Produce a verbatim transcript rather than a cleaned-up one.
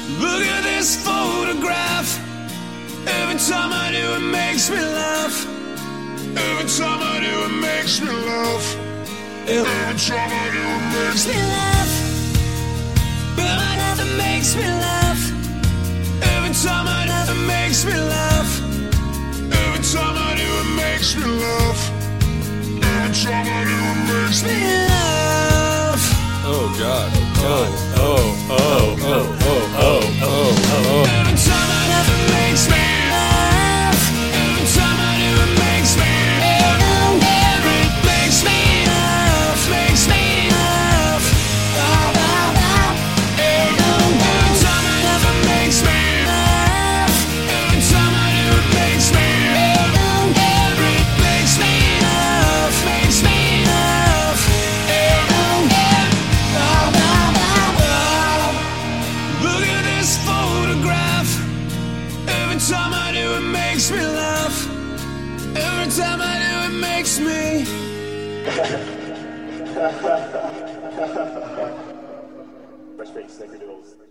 Look at this photograph. Every time I do it makes me laugh. Every time I do it makes me laugh. Every time I do it makes me laugh. But I never makes me laugh. Every time I do it makes me laugh. Every time I do it makes me laugh. Every time I do it makes me laugh. Oh God. Oh, oh, oh, oh, oh, oh, oh, oh. Every time I do it makes me laugh. Every time I do it makes me laugh. It makes me laugh, makes me laugh. Every time I do it makes me laugh. Every time I do it makes me laugh. It makes me laugh, makes me laugh. Look at this photograph. Every time I do it makes me laugh. Every time I do it makes me. Fresh Baked Snickerdoodles.